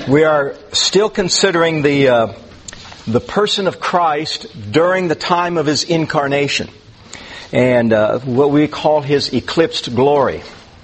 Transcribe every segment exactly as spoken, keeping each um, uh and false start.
We are still considering the uh, the person of Christ during the time of His incarnation, and uh, what we call His eclipsed glory.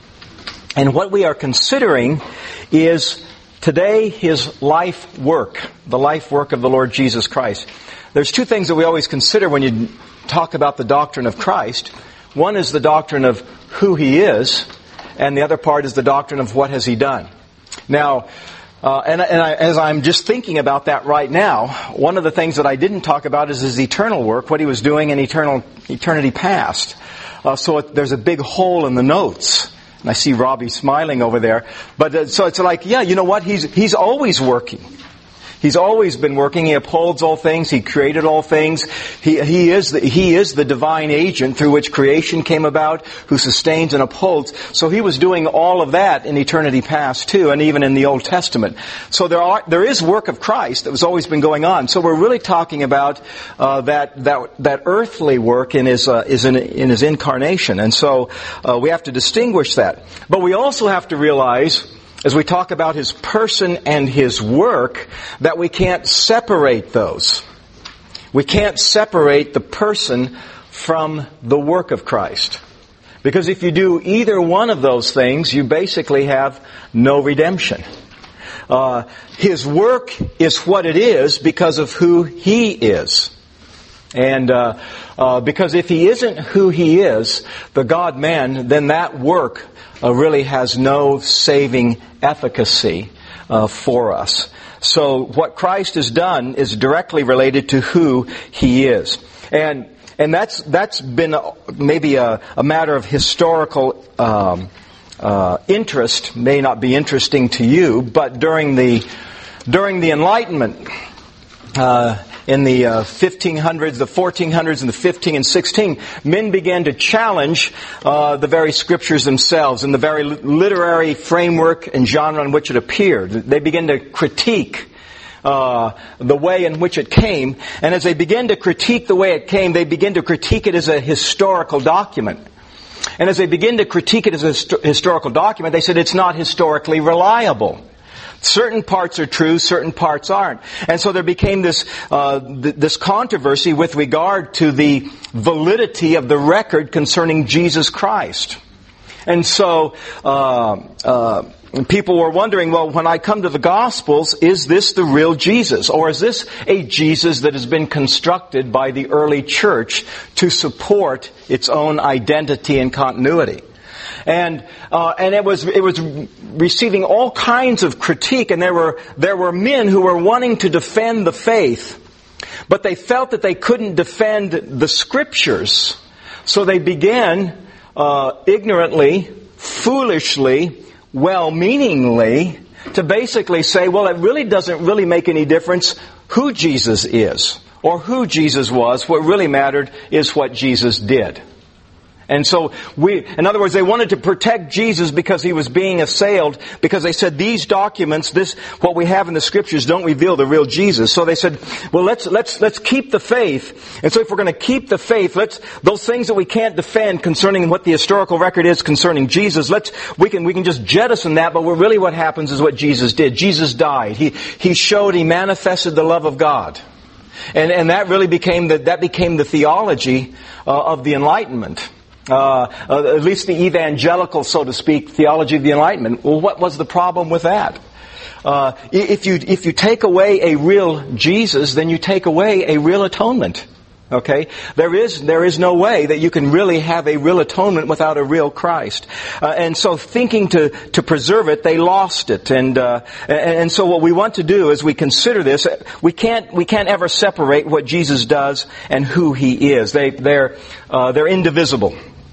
And what we are considering is today His life work, the life work of the Lord Jesus Christ. There's two things that we always consider when you talk about the doctrine of Christ. One is the doctrine of who He is, and the other part is the doctrine of what has He done. Now, Uh, and, and I, as I'm just thinking about that right now, one of the things that I didn't talk about is His eternal work, what He was doing in eternal eternity past. Uh, so it, there's a big hole in the notes. And I see Robbie smiling over there. But uh, so it's like, yeah, you know what? He's He's always working. He's always been working. He upholds all things. He created all things. He, he is the, he is the divine agent through which creation came about, who sustains and upholds. So He was doing all of that in eternity past too, and even in the Old Testament. So there are there is work of Christ that has always been going on. So we're really talking about uh, that that that earthly work in His uh, is in, in His incarnation, and so uh, we have to distinguish that. But we also have to realize, as we talk about His person and His work, that we can't separate those. We can't separate the person from the work of Christ. Because if you do either one of those things, you basically have no redemption. Uh, his work is what it is because of who He is. And uh, uh, because if He isn't who He is, the God-man, then that work Uh, really has no saving efficacy uh, for us. So what Christ has done is directly related to who He is, and and that's that's been a, maybe a, a matter of historical um, uh, interest. May not be interesting to you, but during the during the Enlightenment. Uh, In the uh, fifteen hundreds, the fourteen hundreds, and the fifteen and sixteen, men began to challenge uh, the very Scriptures themselves and the very literary framework and genre in which it appeared. They began to critique uh, the way in which it came, and as they began to critique the way it came, they began to critique it as a historical document. And as they began to critique it as a hist- historical document, they said it's not historically reliable. Certain parts are true, certain parts aren't. And so there became this uh, th- this controversy with regard to the validity of the record concerning Jesus Christ. And so uh, uh, people were wondering, well, when I come to the Gospels, is this the real Jesus? Or is this a Jesus that has been constructed by the early church to support its own identity and continuity? And uh, and it was it was receiving all kinds of critique, and there were there were men who were wanting to defend the faith, but they felt that they couldn't defend the Scriptures, so they began uh, ignorantly, foolishly, well-meaningly to basically say, well, it really doesn't really make any difference who Jesus is or who Jesus was. What really mattered is what Jesus did. And so we, in other words, they wanted to protect Jesus because He was being assailed, because they said these documents, this, what we have in the Scriptures don't reveal the real Jesus. So they said, well, let's, let's, let's keep the faith. And so if we're going to keep the faith, let's, those things that we can't defend concerning what the historical record is concerning Jesus, let's, we can, we can just jettison that, but what really what happens is what Jesus did. Jesus died. He, He showed, He manifested the love of God. And, and that really became the, that became the theology uh, of the Enlightenment. Uh, uh, at least the evangelical, so to speak, theology of the Enlightenment. Well, what was the problem with that? Uh, if you if you take away a real Jesus, then you take away a real atonement. Okay, there is there is no way that you can really have a real atonement without a real Christ. Uh, and so, thinking to to preserve it, they lost it. And uh, and, and so, what we want to do as we consider this, we can't we can't ever separate what Jesus does and who He is. They they're uh, they're indivisible.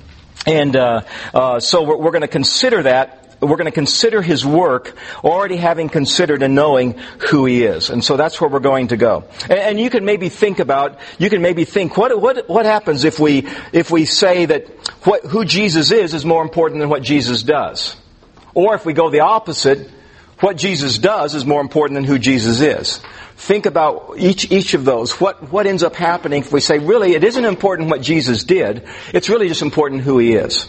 And uh, uh, so we're, we're going to consider that. We're going to consider His work, already having considered and knowing who He is. And so that's where we're going to go. And, and you can maybe think about, you can maybe think, what what what happens if we if we say that what who Jesus is is more important than what Jesus does? Or if we go the opposite, what Jesus does is more important than who Jesus is. Think about each each of those. What what ends up happening if we say, really, it isn't important what Jesus did. It's really just important who He is.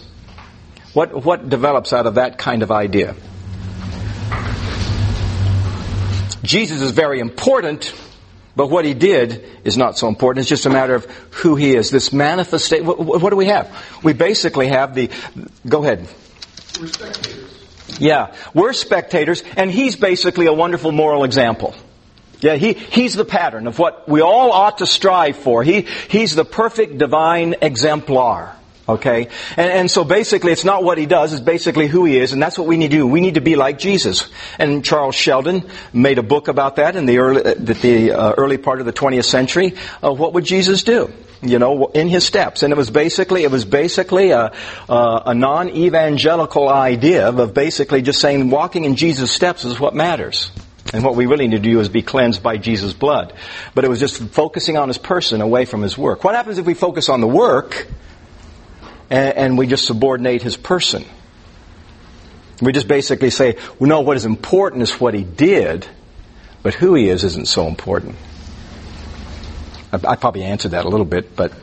What what develops out of that kind of idea? Jesus is very important, but what he did is not so important. It's just a matter of who he is. This manifestation. What, what do we have? We basically have the... Go ahead. We're spectators. Yeah, we're spectators, and he's basically a wonderful moral example. Yeah, he, he's the pattern of what we all ought to strive for. He, he's the perfect divine exemplar. Okay? And, and so basically it's not what he does, it's basically who he is, and that's what we need to do. We need to be like Jesus. And Charles Sheldon made a book about that in the early, the, the uh, early part of the twentieth century. Uh, what would Jesus do? You know, in his steps. And it was basically, it was basically a, a, a non-evangelical idea of basically just saying walking in Jesus' steps is what matters. And what we really need to do is be cleansed by Jesus' blood. But it was just focusing on his person away from his work. What happens if we focus on the work and, and we just subordinate his person? We just basically say, well, no, what is important is what he did, but who he is isn't so important. I, I probably answered that a little bit, but...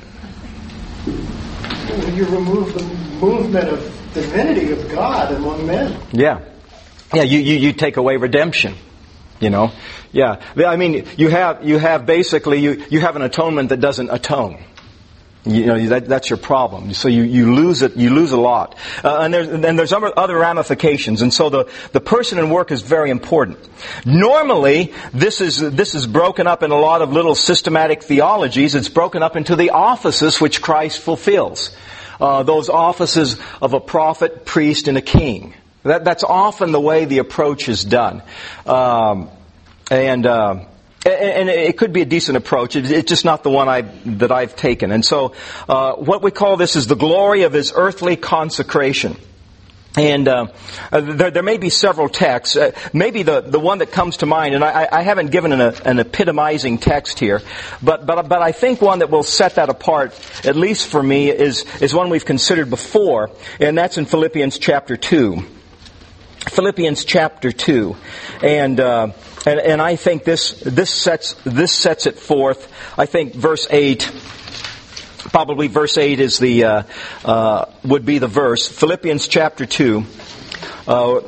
When you remove the movement of divinity of God among men. Yeah. Yeah, you, you, you take away redemption. You know, yeah. I mean, you have you have basically you, you have an atonement that doesn't atone. You know, that, that's your problem. So you, you lose it. You lose a lot, uh, and there's and there's other, other ramifications. And so the the person and work is very important. Normally, this is this is broken up in a lot of little systematic theologies. It's broken up into the offices which Christ fulfills. Uh, those offices of a prophet, priest, and a king. That, that's often the way the approach is done. Um, and, uh, and it could be a decent approach. It's just not the one I, that I've taken. And so, uh, what we call this is the glory of his earthly consecration. And uh, there, there may be several texts. Uh, maybe the, the one that comes to mind, and I, I haven't given an, an epitomizing text here, but, but but I think one that will set that apart, at least for me, is is one we've considered before, and that's in Philippians chapter two. Philippians chapter two, and uh, and and I think this this sets this sets it forth. I think verse eight. Probably verse eight is the uh, uh, would be the verse. Philippians chapter two. Uh,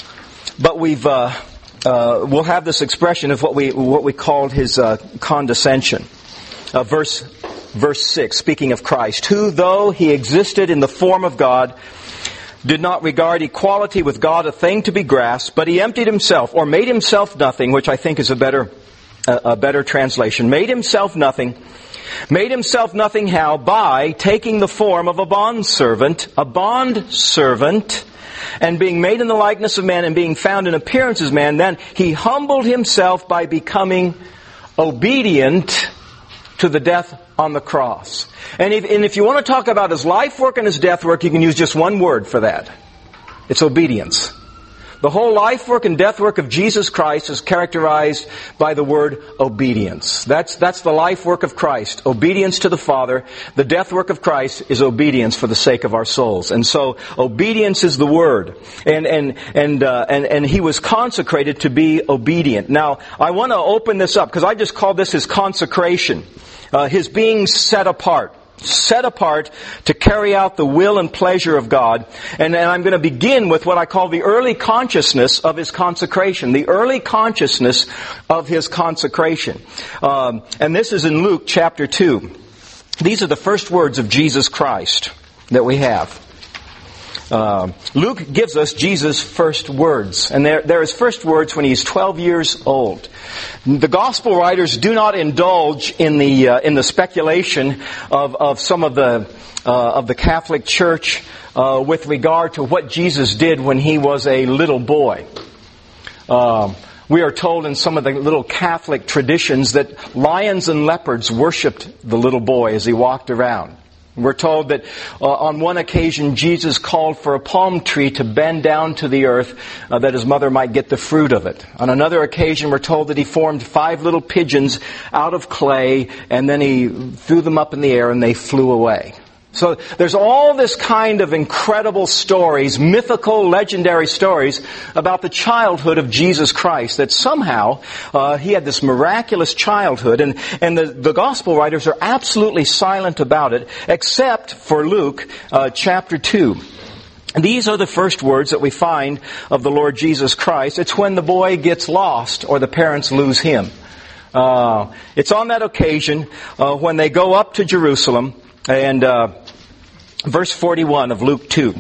but we've uh, uh, we'll have this expression of what we what we called his uh, condescension. Uh, verse verse six, speaking of Christ, who though he existed in the form of God, did not regard equality with God a thing to be grasped, but he emptied himself, or made himself nothing, which I think is a better a, a better translation. Made himself nothing. Made himself nothing how? By taking the form of a bondservant, a bondservant, and being made in the likeness of man and being found in appearance as man, then he humbled himself by becoming obedient to the death on the cross. And if, and if you want to talk about his life work and his death work, you can use just one word for that. It's obedience. The whole life work and death work of Jesus Christ is characterized by the word obedience. That's, that's the life work of Christ. Obedience to the Father. The death work of Christ is obedience for the sake of our souls. And so, obedience is the word. And, and, and, uh, and, and he was consecrated to be obedient. Now, I want to open this up because I just call this his consecration. Uh, his being set apart. Set apart to carry out the will and pleasure of God. And, and I'm going to begin with what I call the early consciousness of his consecration. The early consciousness of his consecration. Um, and this is in Luke chapter two. These are the first words of Jesus Christ that we have. Uh, Luke gives us Jesus' first words. And they're, they're his first words when he's twelve years old. The Gospel writers do not indulge in the uh, in the speculation of, of some of the uh, of the Catholic Church uh, with regard to what Jesus did when he was a little boy. Um, we are told in some of the little Catholic traditions that lions and leopards worshipped the little boy as he walked around. We're told that uh, on one occasion Jesus called for a palm tree to bend down to the earth uh, that his mother might get the fruit of it. On another occasion we're told that he formed five little pigeons out of clay and then he threw them up in the air and they flew away. So there's all this kind of incredible stories, mythical, legendary stories about the childhood of Jesus Christ, that somehow uh, he had this miraculous childhood, and, and the, the Gospel writers are absolutely silent about it, except for Luke uh, chapter two. These are the first words that we find of the Lord Jesus Christ. It's when the boy gets lost or the parents lose him. Uh, it's on that occasion uh, when they go up to Jerusalem, and uh, verse forty-one of Luke two.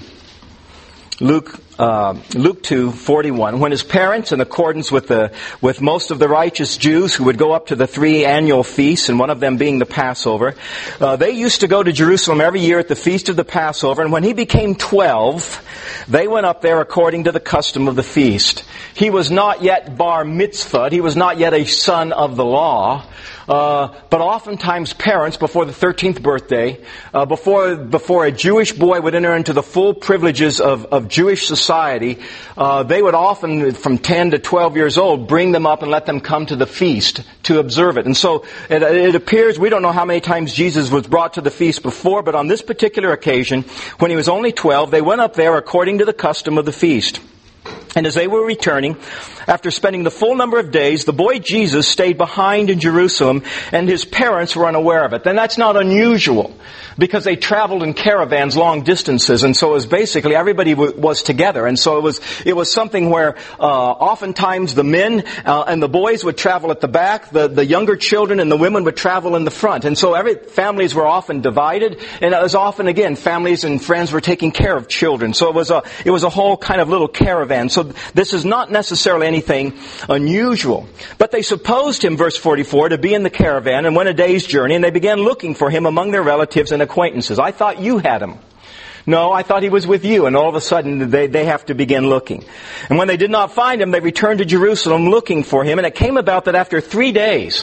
Luke uh, Luke two forty-one. When his parents, in accordance with the with most of the righteous Jews who would go up to the three annual feasts, and one of them being the Passover, uh, they used to go to Jerusalem every year at the feast of the Passover. And when he became twelve, they went up there according to the custom of the feast. He was not yet bar mitzvahed. He was not yet a son of the law. Uh, but oftentimes parents, before the thirteenth birthday, uh, before before a Jewish boy would enter into the full privileges of, of Jewish society, uh, they would often, from ten to twelve years old, bring them up and let them come to the feast to observe it. And so it, it appears, we don't know how many times Jesus was brought to the feast before, but on this particular occasion, when he was only twelve, they went up there according to the custom of the feast. And as they were returning, after spending the full number of days, the boy Jesus stayed behind in Jerusalem, and his parents were unaware of it. And that's not unusual, because they traveled in caravans long distances, and so it was basically everybody w- was together. And so it was it was something where uh, oftentimes the men uh, and the boys would travel at the back, the, the younger children and the women would travel in the front. And so every families were often divided, and it was often, again, families and friends were taking care of children. So it was a it was a whole kind of little caravan. So this is not necessarily anything unusual. But they supposed him, verse forty-four, to be in the caravan and went a day's journey, and they began looking for him among their relatives and acquaintances. I thought you had him. No, I thought he was with you. And all of a sudden they, they have to begin looking. And when they did not find him, they returned to Jerusalem looking for him. And it came about that after three days,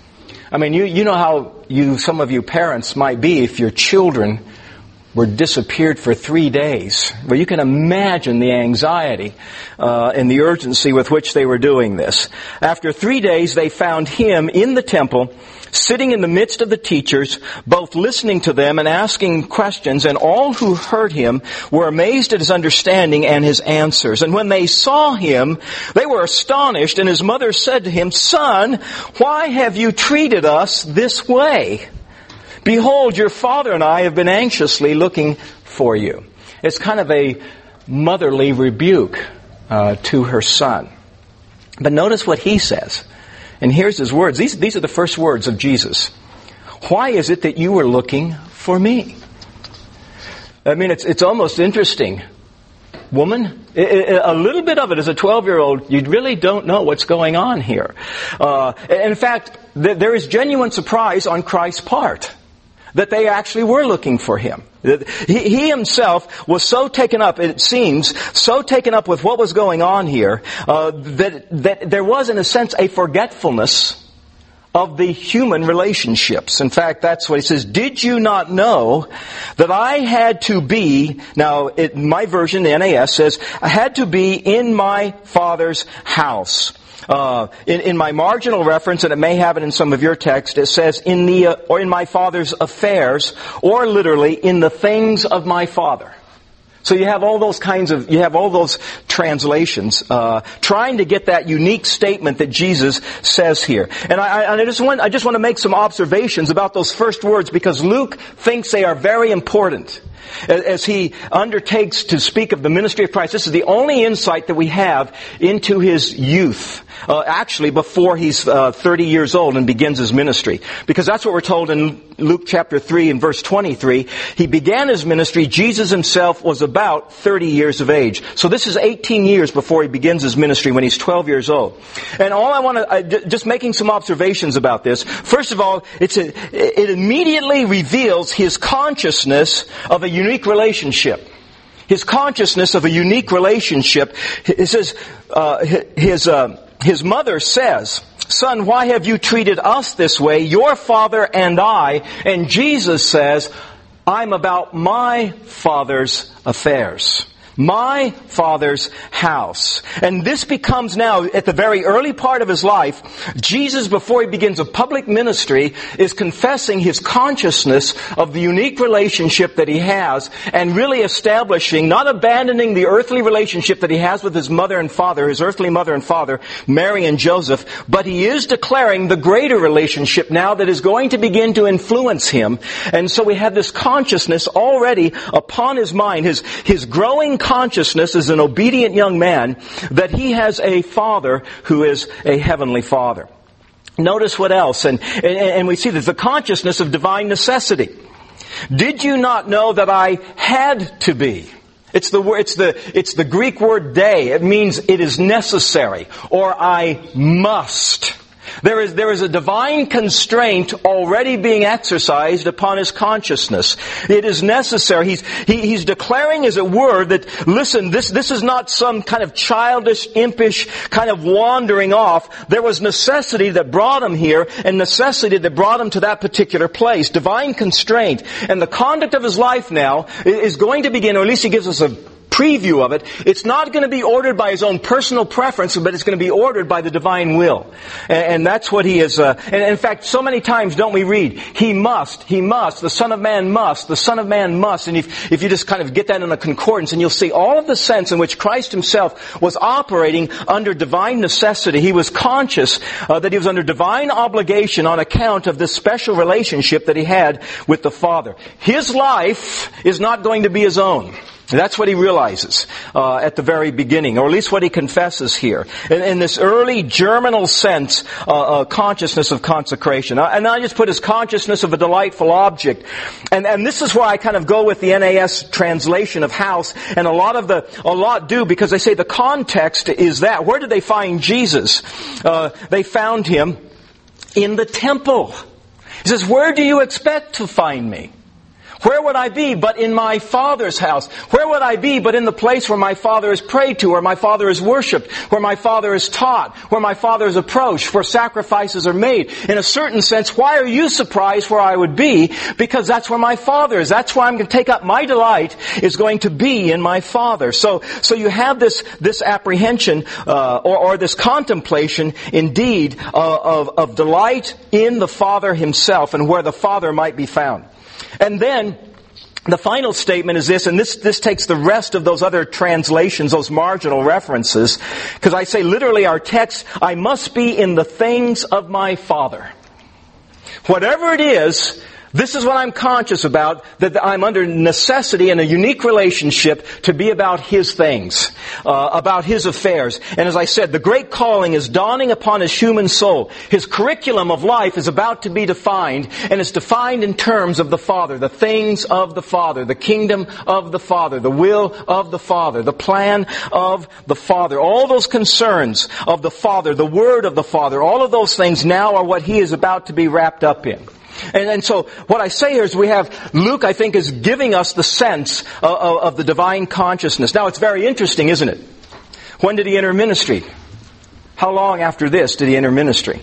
I mean, you, you know how you, some of you parents might be if your children were disappeared for three days. Well, you can imagine the anxiety uh, and the urgency with which they were doing this. After three days, they found him in the temple, sitting in the midst of the teachers, both listening to them and asking questions, and all who heard him were amazed at his understanding and his answers. And when they saw him, they were astonished, and his mother said to him, "Son, why have you treated us this way? Behold, your father and I have been anxiously looking for you." It's kind of a motherly rebuke uh, to her son. But notice what he says. And here's his words. These, these are the first words of Jesus. "Why is it that you were looking for me?" I mean, it's, it's almost interesting. Woman, a little bit of it as a twelve-year-old, you really don't know what's going on here. Uh, in fact, there is genuine surprise on Christ's part that they actually were looking for him. He, he himself was so taken up, it seems, so taken up with what was going on here, uh, that, that there was, in a sense, a forgetfulness of the human relationships. In fact, that's what he says. "Did you not know that I had to be," now it, my version, the N A S, says, "I had to be in my Father's house." Uh, in, in my marginal reference, and it may have it in some of your text, it says, in the, uh, or in my Father's affairs, or literally, in the things of my Father. So you have all those kinds of, you have all those translations, uh, trying to get that unique statement that Jesus says here. And I, I, I just want, I just want to make some observations about those first words, because Luke thinks they are very important. As he undertakes to speak of the ministry of Christ, this is the only insight that we have into his youth. Uh, actually, before he's uh, thirty years old and begins his ministry. Because that's what we're told in Luke chapter three and verse twenty-three. He began his ministry, Jesus himself was about thirty years of age. So this is eighteen years before he begins his ministry, when he's twelve years old. And all I want to, uh, just making some observations about this. First of all, it's a, it immediately reveals his consciousness of a unique relationship. His consciousness of a unique relationship. It says, uh, his, uh, his mother says, "Son, why have you treated us this way, your father and I?" And Jesus says, "I'm about my Father's affairs." My Father's house. And this becomes now, at the very early part of his life, Jesus, before he begins a public ministry, is confessing his consciousness of the unique relationship that he has, and really establishing, not abandoning the earthly relationship that he has with his mother and father, his earthly mother and father, Mary and Joseph, but he is declaring the greater relationship now that is going to begin to influence him. And so we have this consciousness already upon his mind, his, his growing consciousness as an obedient young man, that he has a Father who is a heavenly Father. Notice what else, and, and, and we see this, the consciousness of divine necessity. Did you not know that I had to be? It's the it's the it's the Greek word "de." It means it is necessary, or I must. There is, there is a divine constraint already being exercised upon his consciousness. It is necessary. He's, he, he's declaring, as it were, that, listen, this, this is not some kind of childish, impish kind of wandering off. There was necessity that brought him here, and necessity that brought him to that particular place. Divine constraint. And the conduct of his life now is going to begin, or at least he gives us a preview of it. It's not going to be ordered by his own personal preference, but it's going to be ordered by the divine will. And, and that's what he is. Uh, and in fact, so many times don't we read, he must, he must, the Son of Man must, the Son of Man must. And if, if you just kind of get that in a concordance, and you'll see all of the sense in which Christ himself was operating under divine necessity. He was conscious uh, that he was under divine obligation on account of this special relationship that he had with the Father. His life is not going to be his own. That's what he realizes uh, at the very beginning, or at least what he confesses here. In, in this early germinal sense, uh, uh, consciousness of consecration. Uh, and I just put his consciousness of a delightful object. And, and this is where I kind of go with the N A S translation of house. And a lot of the, a lot do, because they say the context is that. Where did they find Jesus? Uh, they found him in the temple. He says, where do you expect to find me? Where would I be but in my Father's house? Where would I be but in the place where my Father is prayed to, where my Father is worshipped, where my Father is taught, where my Father is approached, where sacrifices are made? In a certain sense, why are you surprised where I would be? Because that's where my Father is. That's where I'm going to take up my delight, is going to be in my Father. So, so you have this, this apprehension, uh, or, or this contemplation, indeed, uh, of, of delight in the Father himself and where the Father might be found. And then, the final statement is this, and this, this takes the rest of those other translations, those marginal references, because I say literally our text, I must be in the things of my Father. Whatever it is, this is what I'm conscious about, that I'm under necessity in a unique relationship to be about His things, uh, about His affairs. And as I said, the great calling is dawning upon His human soul. His curriculum of life is about to be defined, and it's defined in terms of the Father, the things of the Father, the kingdom of the Father, the will of the Father, the plan of the Father. All those concerns of the Father, the Word of the Father, all of those things now are what He is about to be wrapped up in. And, and so what I say here is we have, Luke, I think, is giving us the sense of, of, of the divine consciousness. Now, it's very interesting, isn't it? When did he enter ministry? How long after this did he enter ministry?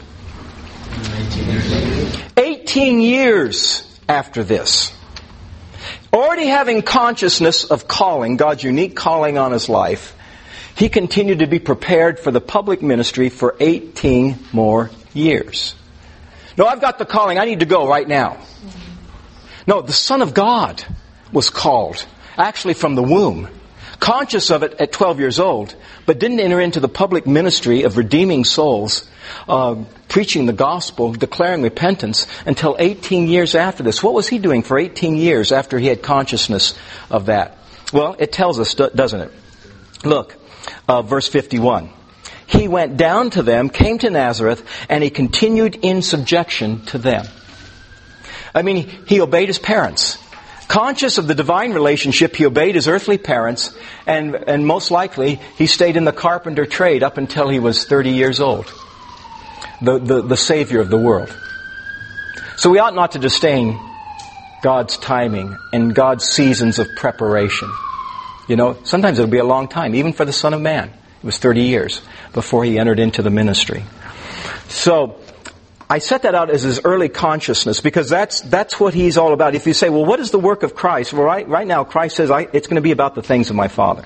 Eighteen years after this. Already having consciousness of calling, God's unique calling on his life, he continued to be prepared for the public ministry for eighteen more years. No, I've got the calling. I need to go right now. No, the Son of God was called, actually from the womb, conscious of it at twelve years old, but didn't enter into the public ministry of redeeming souls, uh, preaching the gospel, declaring repentance until eighteen years after this. What was he doing for eighteen years after he had consciousness of that? Well, it tells us, doesn't it? Look, uh, verse fifty-one. He went down to them, came to Nazareth, and he continued in subjection to them. I mean, he obeyed his parents. Conscious of the divine relationship, he obeyed his earthly parents, and, and most likely, he stayed in the carpenter trade up until he was thirty years old. The, the, the Savior of the world. So we ought not to disdain God's timing and God's seasons of preparation. You know, sometimes it'll be a long time, even for the Son of Man. It was thirty years before he entered into the ministry. So, I set that out as his early consciousness because that's that's what he's all about. If you say, well, what is the work of Christ? Well, right, right now, Christ says, I, it's going to be about the things of my Father.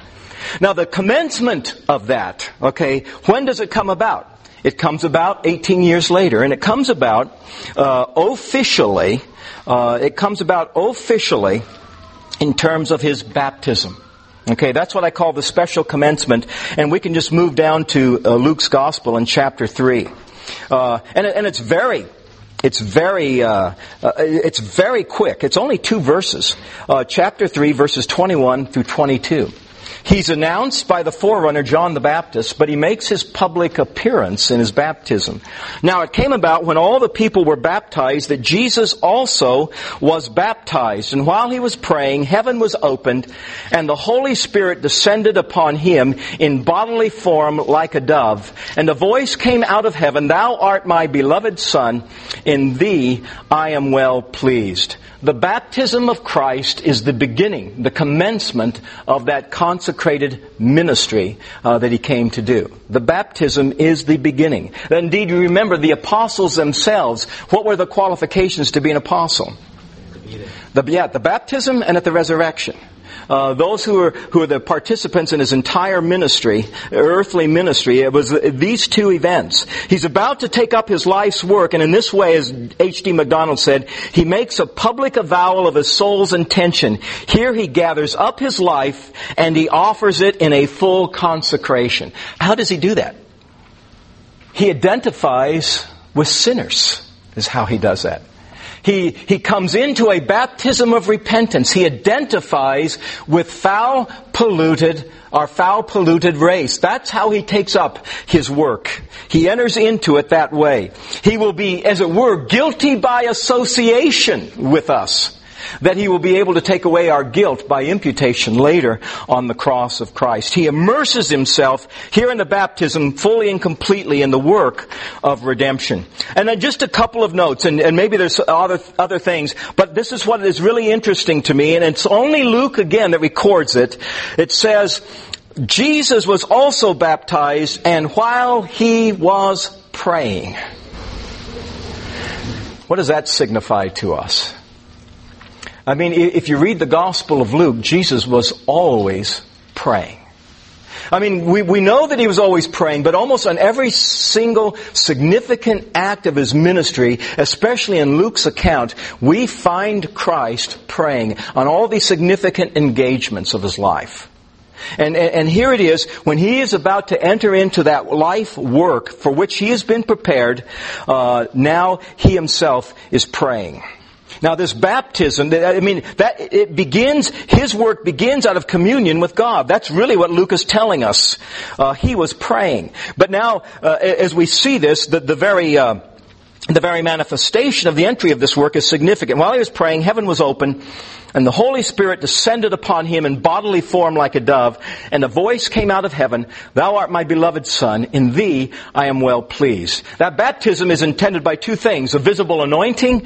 Now, the commencement of that, okay, when does it come about? It comes about eighteen years later, and it comes about uh, officially, uh, it comes about officially in terms of his baptism. Okay, that's what I call the special commencement, and we can just move down to uh, Luke's Gospel in chapter three. Uh, and, and it's very, it's very, uh, uh, it's very quick. It's only two verses. Uh, chapter three, verses twenty-one through twenty-two. He's announced by the forerunner, John the Baptist, but he makes his public appearance in his baptism. Now, it came about when all the people were baptized that Jesus also was baptized. And while he was praying, heaven was opened, and the Holy Spirit descended upon him in bodily form like a dove. And a voice came out of heaven, "Thou art my beloved Son, in thee I am well pleased." The baptism of Christ is the beginning, the commencement of that consecrated ministry uh, that he came to do. The baptism is the beginning. Indeed, you remember the apostles themselves. What were the qualifications to be an apostle? The, yeah, the baptism and at the resurrection. Uh, those who are who are the participants in his entire ministry, earthly ministry, it was these two events. He's about to take up his life's work, and in this way, as H D MacDonald said, he makes a public avowal of his soul's intention. Here he gathers up his life, and he offers it in a full consecration. How does he do that? He identifies with sinners, is how he does that. He, he comes into a baptism of repentance. He identifies with foul, polluted, our foul, polluted race. That's how he takes up his work. He enters into it that way. He will be, as it were, guilty by association with us. That he will be able to take away our guilt by imputation later on the cross of Christ. He immerses himself here in the baptism fully and completely in the work of redemption. And then just a couple of notes, and, and maybe there's other, other things, but this is what is really interesting to me, and it's only Luke again that records it. It says, Jesus was also baptized, and while he was praying. What does that signify to us? I mean, if you read the Gospel of Luke, Jesus was always praying. I mean, we, we know that he was always praying, but almost on every single significant act of his ministry, especially in Luke's account, we find Christ praying on all these significant engagements of his life. And, and, and here it is, when he is about to enter into that life work for which he has been prepared, uh, now he himself is praying. Now this baptism, I mean, that it begins, his work begins out of communion with God. That's really what Luke is telling us. Uh, he was praying. But now, uh, as we see this, the, the very, uh, the very manifestation of the entry of this work is significant. While he was praying, heaven was open, and the Holy Spirit descended upon him in bodily form like a dove, and a voice came out of heaven, "Thou art my beloved Son, in thee I am well pleased." That baptism is intended by two things, a visible anointing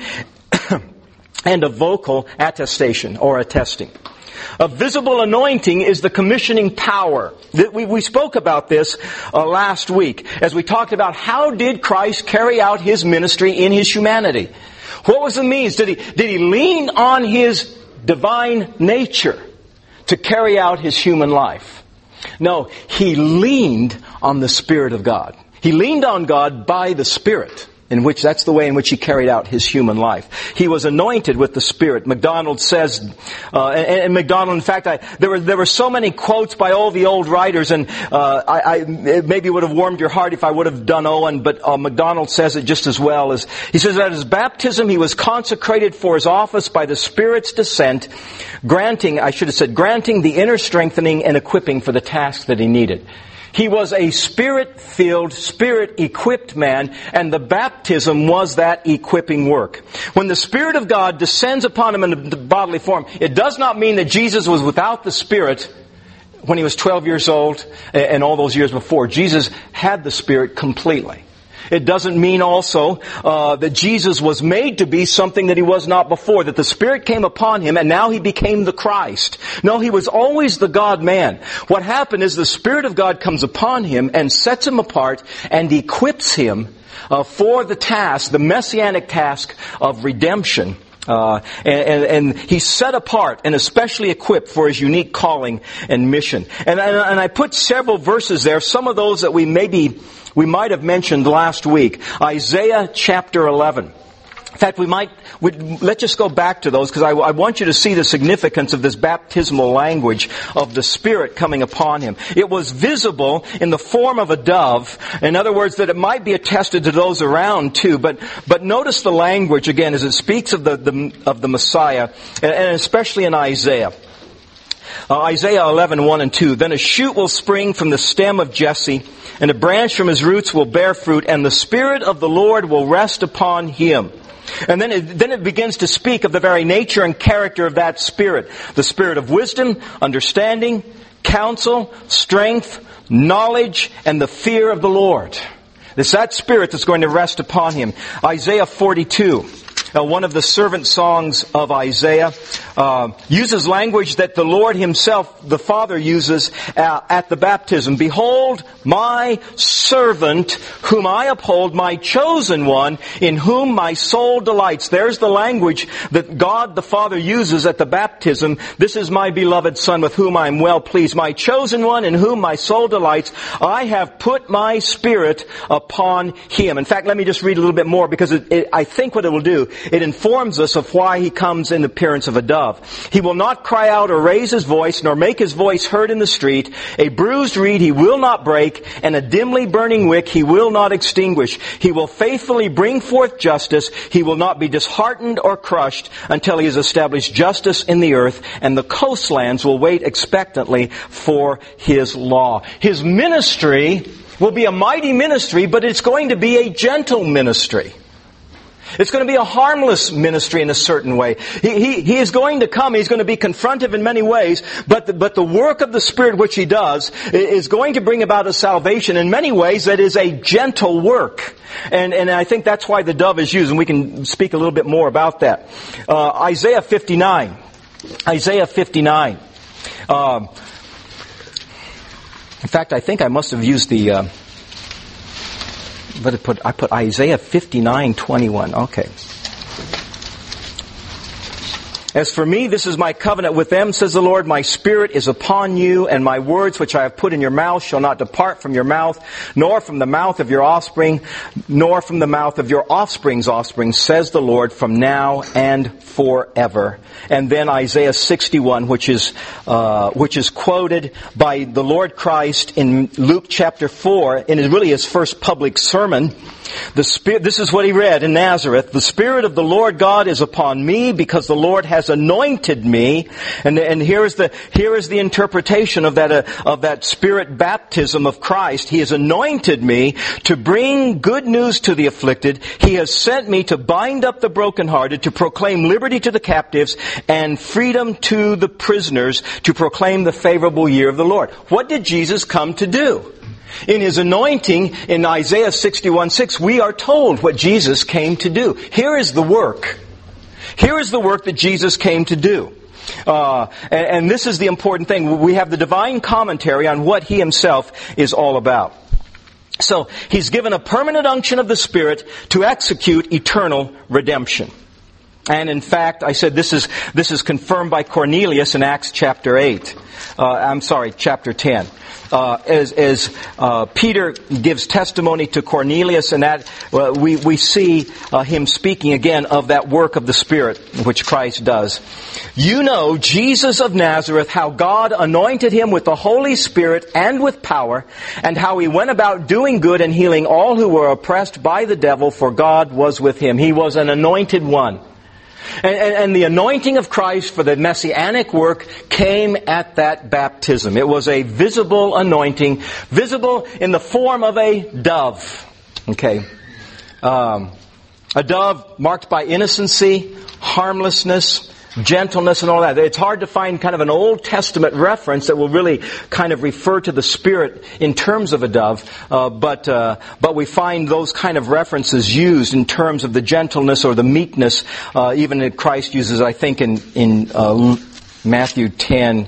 and a vocal attestation or attesting. A visible anointing is the commissioning power. We, we spoke about this uh, last week as we talked about how did Christ carry out his ministry in his humanity. What was the means? Did he, did he lean on his divine nature to carry out his human life? No, he leaned on the Spirit of God. He leaned on God by the Spirit. In which, that's the way in which he carried out his human life. He was anointed with the Spirit. MacDonald says, uh, and, and MacDonald, in fact, I, there were there were so many quotes by all the old writers, and uh, I, I it maybe would have warmed your heart if I would have done Owen, but uh, MacDonald says it just as well. As he says that at his baptism he was consecrated for his office by the Spirit's descent, granting, I should have said, granting the inner strengthening and equipping for the task that he needed. He was a Spirit-filled, Spirit-equipped man, and the baptism was that equipping work. When the Spirit of God descends upon him in a bodily form, it does not mean that Jesus was without the Spirit when he was twelve years old and all those years before. Jesus had the Spirit completely. It doesn't mean also uh, that Jesus was made to be something that he was not before, that the Spirit came upon him and now he became the Christ. No, he was always the God-man. What happened is the Spirit of God comes upon him and sets him apart and equips him uh, for the task, the messianic task of redemption Uh, and, and, and he's set apart and especially equipped for his unique calling and mission. And, and, and I put several verses there, some of those that we maybe, we might have mentioned last week. Isaiah chapter eleven. In fact, we might, we'd, let's just go back to those because I, I want you to see the significance of this baptismal language of the Spirit coming upon him. It was visible in the form of a dove. In other words, that it might be attested to those around too. But, but notice the language again as it speaks of the, the of the Messiah, and, and especially in Isaiah. Uh, Isaiah eleven, one and two. Then a shoot will spring from the stem of Jesse, and a branch from his roots will bear fruit, and the Spirit of the Lord will rest upon him. And then it, then it begins to speak of the very nature and character of that Spirit. The Spirit of wisdom, understanding, counsel, strength, knowledge, and the fear of the Lord. It's that Spirit that's going to rest upon him. Isaiah forty-two. Uh, one of the servant songs of Isaiah uh, uses language that the Lord himself, the Father, uses uh, at the baptism. Behold, my servant, whom I uphold, my chosen one, in whom my soul delights. There's the language that God the Father uses at the baptism. This is my beloved Son, with whom I am well pleased. My chosen one, in whom my soul delights. I have put my Spirit upon him. In fact, let me just read a little bit more, because it, it, I think what it will do, it informs us of why he comes in the appearance of a dove. He will not cry out or raise his voice, nor make his voice heard in the street. A bruised reed he will not break, and a dimly burning wick he will not extinguish. He will faithfully bring forth justice. He will not be disheartened or crushed until he has established justice in the earth, and the coastlands will wait expectantly for his law. His ministry will be a mighty ministry, but it's going to be a gentle ministry. It's going to be a harmless ministry in a certain way. He, he, he is going to come. He's going to be confrontive in many ways. But the, but the work of the Spirit which he does is going to bring about a salvation in many ways that is a gentle work. And, and I think that's why the dove is used. And we can speak a little bit more about that. Uh, Isaiah fifty-nine. Isaiah fifty-nine. Um, in fact, I think I must have used the... Uh, But it put, I put Isaiah fifty-nine, twenty-one. Okay. As for me, this is my covenant with them, says the Lord. My Spirit is upon you, and my words which I have put in your mouth shall not depart from your mouth, nor from the mouth of your offspring, nor from the mouth of your offspring's offspring, says the Lord, from now and forever. And then Isaiah sixty-one, which is uh, which is quoted by the Lord Christ in Luke chapter four, in his, really his first public sermon. The Spirit, this is what he read in Nazareth. The Spirit of the Lord God is upon me, because the Lord has anointed me. And, and here is the here is the interpretation of that uh, of that Spirit baptism of Christ. He has anointed me to bring good news to the afflicted. He has sent me to bind up the brokenhearted, to proclaim liberty to the captives, and freedom to the prisoners, to proclaim the favorable year of the Lord. What did Jesus come to do? In his anointing, in Isaiah sixty-one six, we are told what Jesus came to do. Here is the work. Here is the work that Jesus came to do. Uh, and, and this is the important thing. We have the divine commentary on what he himself is all about. So, he's given a permanent unction of the Spirit to execute eternal redemption. And in fact, I said this is this is confirmed by Cornelius in Acts chapter eight. Uh, I'm sorry, chapter ten. Uh, as as uh, Peter gives testimony to Cornelius, and that uh, we we see uh, him speaking again of that work of the Spirit which Christ does. You know Jesus of Nazareth, how God anointed him with the Holy Spirit and with power, and how he went about doing good and healing all who were oppressed by the devil, for God was with him. He was an anointed one. And, and, and the anointing of Christ for the messianic work came at that baptism. It was a visible anointing, visible in the form of a dove. Okay. Um, a dove marked by innocency, harmlessness, gentleness, and all that. It's hard to find kind of an Old Testament reference that will really kind of refer to the Spirit in terms of a dove, uh, but uh, but we find those kind of references used in terms of the gentleness or the meekness, uh, even that Christ uses, I think, in in uh, Matthew ten.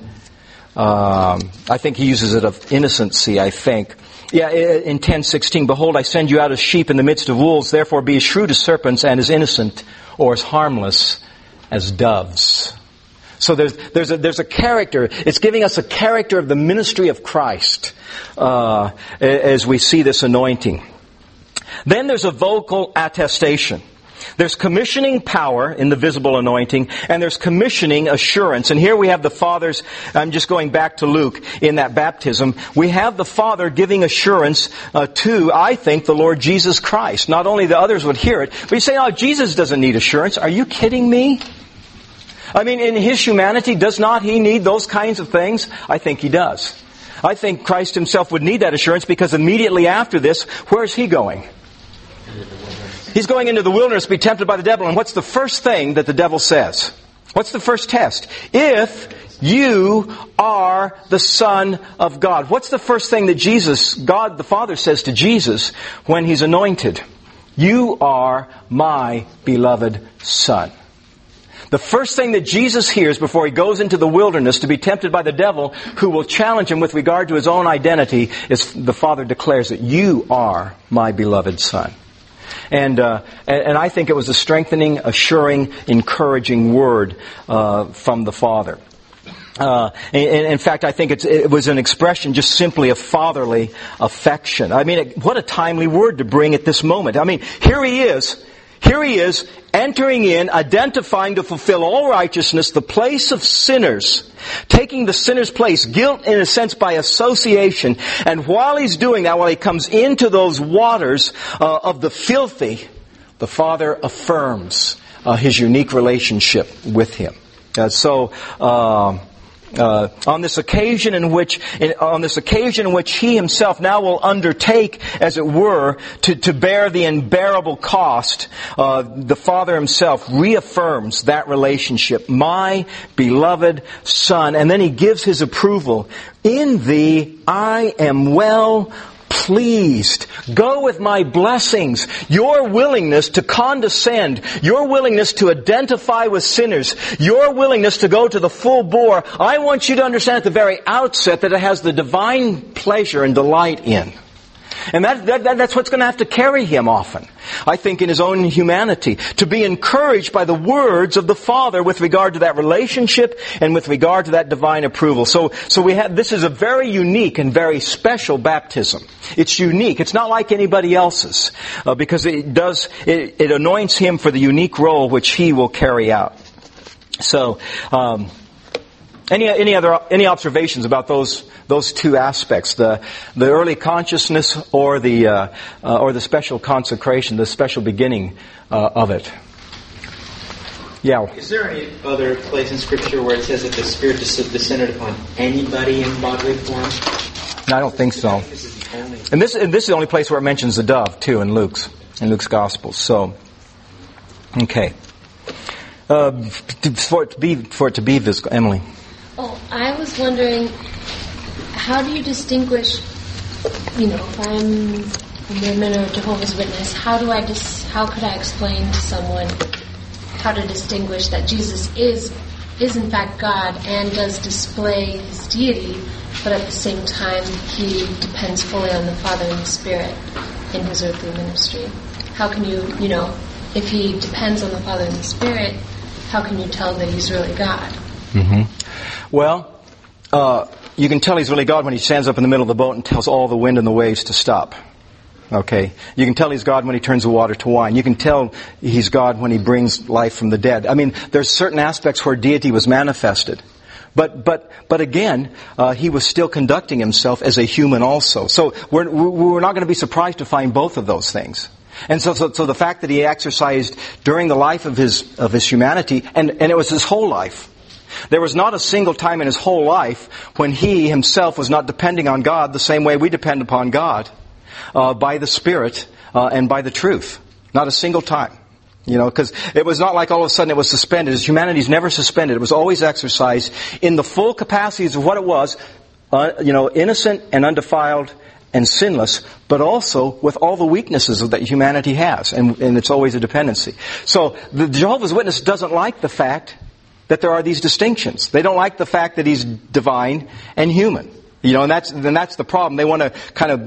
Um, I think he uses it of innocency, I think. Yeah, in ten sixteen, behold, I send you out as sheep in the midst of wolves, therefore be as shrewd as serpents and as innocent or as harmless as doves. So there's there's a there's a character. It's giving us a character of the ministry of Christ uh, as we see this anointing. Then there's a vocal attestation. There's commissioning power in the visible anointing, and there's commissioning assurance. And here we have the Father's, I'm just going back to Luke, in that baptism, we have the Father giving assurance uh, to, I think, the Lord Jesus Christ. Not only the others would hear it, but you say, oh, Jesus doesn't need assurance. Are you kidding me? I mean, in His humanity, does not He need those kinds of things? I think He does. I think Christ Himself would need that assurance because immediately after this, where's He going? He's going into the wilderness to be tempted by the devil. And what's the first thing that the devil says? What's the first test? If you are the Son of God. What's the first thing that Jesus, God the Father, says to Jesus when He's anointed? You are my beloved Son. The first thing that Jesus hears before He goes into the wilderness to be tempted by the devil, who will challenge Him with regard to His own identity, is the Father declares that you are my beloved Son. And, uh, and I think it was a strengthening, assuring, encouraging word uh, from the Father. Uh, in, in fact, I think it's, it was an expression just simply of fatherly affection. I mean, it, what a timely word to bring at this moment. I mean, here He is. Here He is, entering in, identifying to fulfill all righteousness, the place of sinners, taking the sinner's place, guilt in a sense by association. And while He's doing that, while He comes into those waters uh, of the filthy, the Father affirms uh, His unique relationship with Him. Uh, so, uh, Uh, on this occasion in which, in, on this occasion in which He Himself now will undertake, as it were, to, to bear the unbearable cost, uh, the Father Himself reaffirms that relationship. My beloved Son. And then He gives His approval. In Thee I am well pleased. Go with my blessings. Your willingness to condescend, your willingness to identify with sinners, your willingness to go to the full bore, I want you to understand at the very outset that it has the divine pleasure and delight in. And that, that, that that's what's going to have to carry Him often, I think, in His own humanity, to be encouraged by the words of the Father with regard to that relationship and with regard to that divine approval. So, so we have, this is a very unique and very special baptism. It's unique. It's not like anybody else's, uh, because it does, it, it anoints Him for the unique role which He will carry out. So, um, Any any other any observations about those those two aspects, the the early consciousness or the uh, uh, or the special consecration, the special beginning uh, of it? Yeah. Is there any other place in Scripture where it says that the Spirit descended upon anybody in bodily form? No, I don't think so. I think this is the only. And this and this is the only place where it mentions the dove too in Luke's in Luke's Gospel. So, okay. Uh, for it to be for it to be visible, Emily. Oh, I was wondering, how do you distinguish, you know, if I'm a Mormon or Jehovah's Witness, how do I dis- how could I explain to someone how to distinguish that Jesus is is in fact God and does display His deity, but at the same time He depends fully on the Father and the Spirit in His earthly ministry? How can you, you know, if He depends on the Father and the Spirit, how can you tell that He's really God? Mm-hmm. Well, uh, you can tell He's really God when He stands up in the middle of the boat and tells all the wind and the waves to stop. Okay? You can tell He's God when He turns the water to wine. You can tell He's God when He brings life from the dead. I mean, there's certain aspects where deity was manifested. But, but, but again, uh, He was still conducting Himself as a human also. So we're, we're not going to be surprised to find both of those things. And so, so, so the fact that He exercised during the life of His, of His humanity, and, and it was His whole life. There was not a single time in His whole life when He Himself was not depending on God the same way we depend upon God, uh, by the Spirit uh, and by the truth. Not a single time. You know, because it was not like all of a sudden it was suspended. His humanity is never suspended. It was always exercised in the full capacities of what it was, uh, you know, innocent and undefiled and sinless, but also with all the weaknesses that humanity has. And, and it's always a dependency. So the Jehovah's Witness doesn't like the fact that there are these distinctions. They don't like the fact that He's divine and human. You know, and that's, and that's the problem. They want to kind of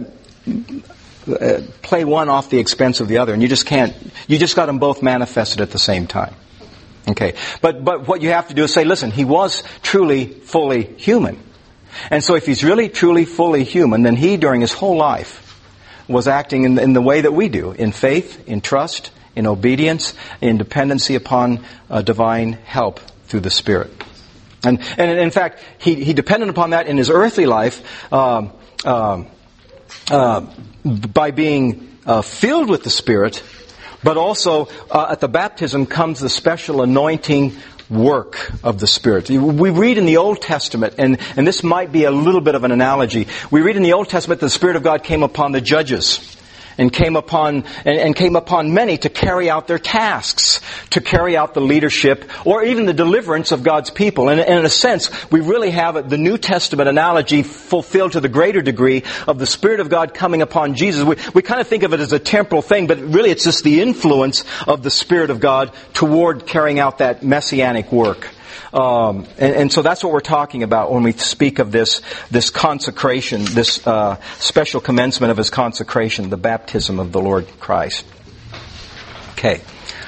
uh, play one off the expense of the other, and you just can't, you just got them both manifested at the same time. Okay. But, but what you have to do is say, listen, he was truly, fully human. And so if he's really, truly, fully human, then he, during his whole life, was acting in, in the way that we do, in faith, in trust, in obedience, in dependency upon uh, divine help through the Spirit. And, and in fact, he, he depended upon that in his earthly life um, uh, uh, by being uh, filled with the Spirit, but also uh, at the baptism comes the special anointing work of the Spirit. We read in the Old Testament, and, and this might be a little bit of an analogy. We read in the Old Testament that the Spirit of God came upon the judges and came upon and, and came upon many to carry out their tasks, to carry out the leadership or even the deliverance of God's people. And, and in a sense, we really have the New Testament analogy fulfilled to the greater degree of the Spirit of God coming upon Jesus. We, we kind of think of it as a temporal thing, but really it's just the influence of the Spirit of God toward carrying out that messianic work. Um, and, and so that's what we're talking about when we speak of this this consecration, this uh, special commencement of His consecration, the baptism of the Lord Christ. Okay.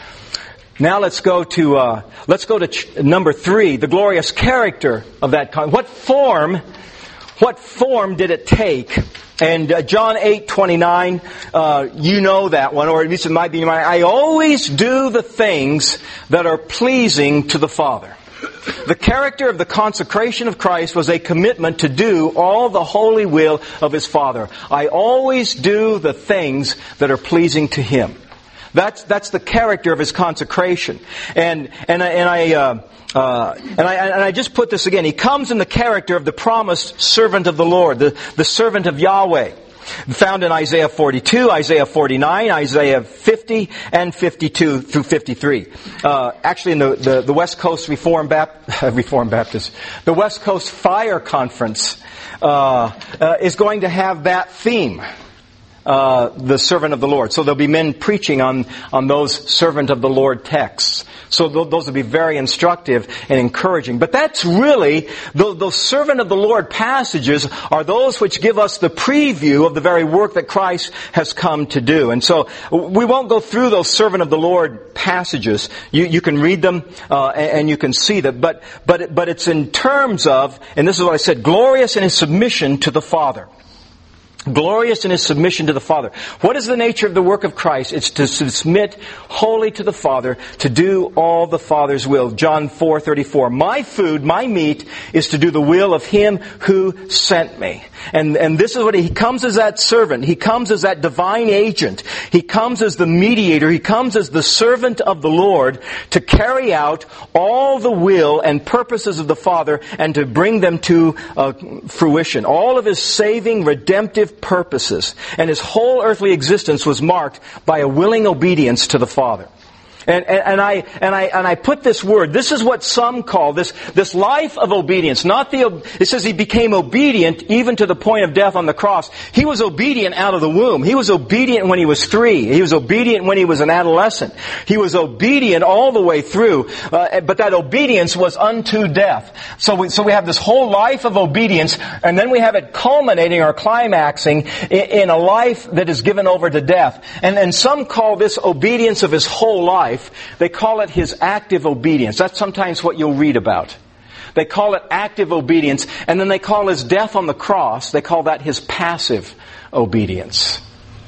Now let's go to uh, let's go to ch- number three, the glorious character of that. Con- what form? What form did it take? And uh, John eight twenty-nine, uh, you know that one, or at least it might be in your mind. I always do the things that are pleasing to the Father. The character of the consecration of Christ was a commitment to do all the holy will of His Father. I always do the things that are pleasing to Him. That's that's the character of His consecration. And and I, and I uh, uh, and I and I just put this again. He comes in the character of the promised servant of the Lord, the the servant of Yahweh. Found in Isaiah forty-two, Isaiah forty-nine, Isaiah fifty, and fifty-two through fifty-three. Uh, actually, in the, the, the West Coast Reform Baptist, Reform Baptist, the West Coast Fire Conference uh, uh, is going to have that theme. Uh, the servant of the Lord. So there'll be men preaching on, on those servant of the Lord texts. So th- those will be very instructive and encouraging. But that's really, the, those servant of the Lord passages are those which give us the preview of the very work that Christ has come to do. And so we won't go through those servant of the Lord passages. You, you can read them uh, and, and you can see that. But, but, but it's in terms of, and this is what I said, glorious in His submission to the Father. Glorious in His submission to the Father. What is the nature of the work of Christ? It's to submit wholly to the Father, to do all the Father's will. John four thirty-four. My food, my meat, is to do the will of Him who sent me. And, and this is what He, he comes as that servant. He comes as that divine agent. He comes as the mediator. He comes as the servant of the Lord to carry out all the will and purposes of the Father and to bring them to uh, fruition. All of His saving, redemptive purposes. And His whole earthly existence was marked by a willing obedience to the Father. And, and, and I and I and I put this word. This is what some call this this life of obedience. Not the. It says He became obedient even to the point of death on the cross. He was obedient out of the womb. He was obedient when He was three. He was obedient when He was an adolescent. He was obedient all the way through. Uh, but that obedience was unto death. So we so we have this whole life of obedience, and then we have it culminating or climaxing in, in a life that is given over to death. And and some call this obedience of His whole life. They call it His active obedience. That's sometimes what you'll read about. They call it active obedience, and then they call His death on the cross, they call that His passive obedience.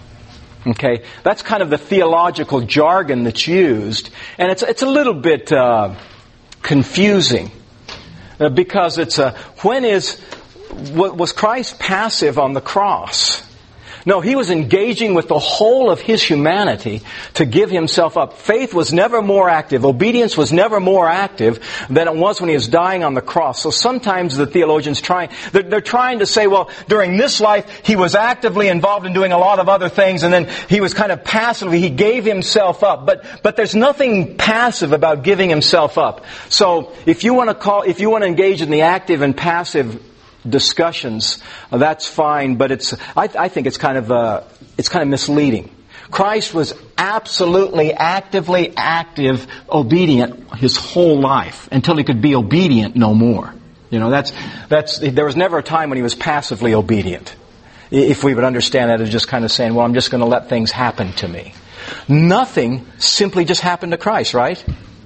Okay? That's kind of the theological jargon that's used, and it's it's a little bit uh, confusing uh, because it's a when is was Christ passive on the cross? No, He was engaging with the whole of His humanity to give Himself up. Faith was never more active. Obedience was never more active than it was when He was dying on the cross. So sometimes the theologians try, they're, they're trying to say, well, during this life, He was actively involved in doing a lot of other things, and then He was kind of passively, He gave Himself up. But, but there's nothing passive about giving Himself up. So if you want to call, if you want to engage in the active and passive discussions, uh, that's fine, but it's I, I think it's kind of uh, it's kind of misleading. Christ was absolutely actively active, obedient His whole life until He could be obedient no more. You know, that's that's there was never a time when He was passively obedient. If we would understand that as just kind of saying, well, I'm just going to let things happen to me. Nothing simply just happened to Christ, right?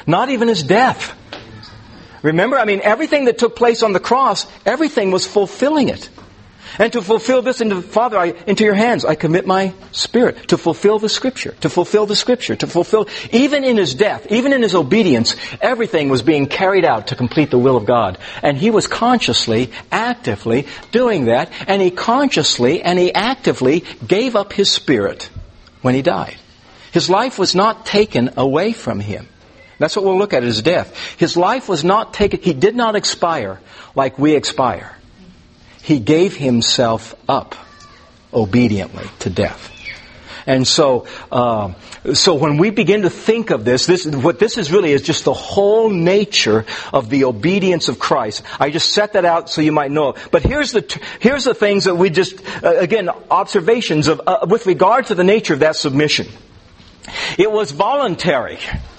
Not even his death. Remember, I mean, everything that took place on the cross, everything was fulfilling it. And to fulfill this, into Father, I, into your hands, I commit my spirit. To fulfill the Scripture. To fulfill the Scripture. To fulfill, even in his death, even in his obedience, everything was being carried out to complete the will of God. And he was consciously, actively doing that. And he consciously and he actively gave up his spirit when he died. His life was not taken away from him. That's what we'll look at, his death. His life was not taken, he did not expire like we expire. He gave himself up obediently to death. And so, uh, so when we begin to think of this, this, what this is really is just the whole nature of the obedience of Christ. I just set that out so you might know. But here's the, here's the things that we just, uh, again, observations of, uh, with regard to the nature of that submission. It was voluntary.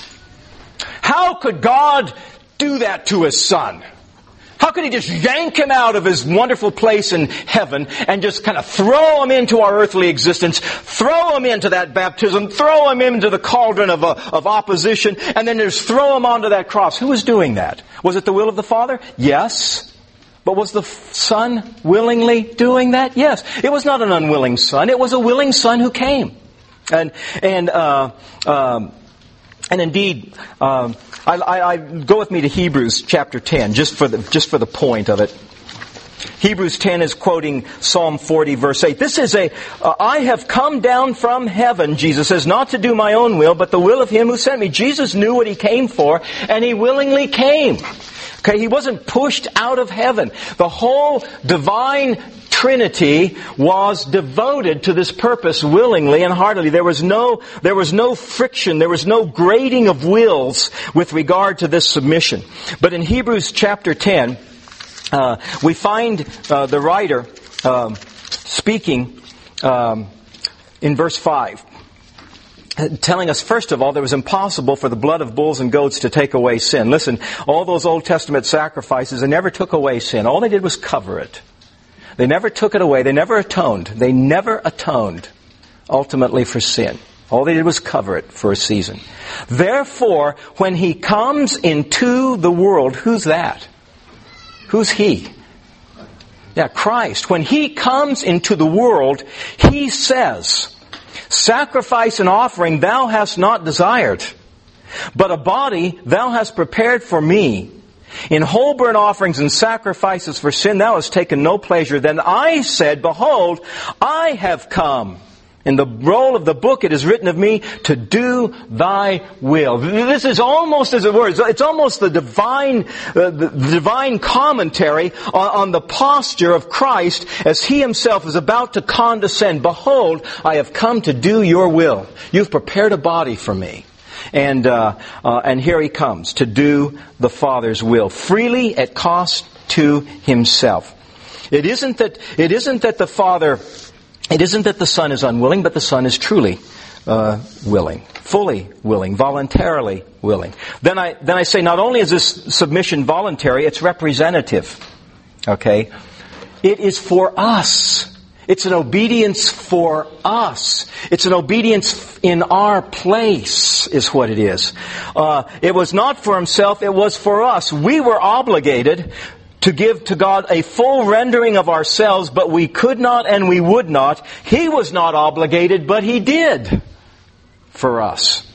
How could God do that to his Son? How could he just yank him out of his wonderful place in heaven and just kind of throw him into our earthly existence, throw him into that baptism, throw him into the cauldron of, uh, of opposition, and then just throw him onto that cross? Who was doing that? Was it the will of the Father? Yes. But was the Son willingly doing that? Yes. It was not an unwilling Son. It was a willing Son who came. And, and, uh, um, and indeed, um, I, I, I go with me to Hebrews chapter ten, just for the just for the point of it. Hebrews ten is quoting Psalm forty, verse eight. This is a, uh, I have come down from heaven, Jesus says, not to do my own will, but the will of him who sent me. Jesus knew what he came for, and he willingly came. Okay, he wasn't pushed out of heaven. The whole divine Trinity was devoted to this purpose willingly and heartily. There was no, there was no friction, there was no grading of wills with regard to this submission. But in Hebrews chapter ten, uh, we find uh, the writer um, speaking um, in verse five. Telling us, first of all, that it was impossible for the blood of bulls and goats to take away sin. Listen, all those Old Testament sacrifices, they never took away sin. All they did was cover it. They never took it away. They never atoned. They never atoned, ultimately, for sin. All they did was cover it for a season. Therefore, when he comes into the world, who's that? Who's he? Yeah, Christ. When he comes into the world, he says, sacrifice and offering thou hast not desired, but a body thou hast prepared for me. In whole burnt offerings and sacrifices for sin thou hast taken no pleasure. Then I said, behold, I have come. In the roll of the book it is written of me to do thy will. This is almost as it were, it's almost the divine, uh, the divine commentary on, on the posture of Christ as he himself is about to condescend. Behold, I have come to do your will. You've prepared a body for me. And uh, uh, and here he comes to do the Father's will, freely at cost to himself. It isn't that it isn't that the Father, it isn't that the Son is unwilling, but the Son is truly uh, willing, fully willing, voluntarily willing. Then I then I say, not only is this submission voluntary, it's representative. Okay, it is for us. It's an obedience for us. It's an obedience in our place, is what it is. Uh, it was not for himself, it was for us. We were obligated to give to God a full rendering of ourselves, but we could not and we would not. He was not obligated, but he did for us.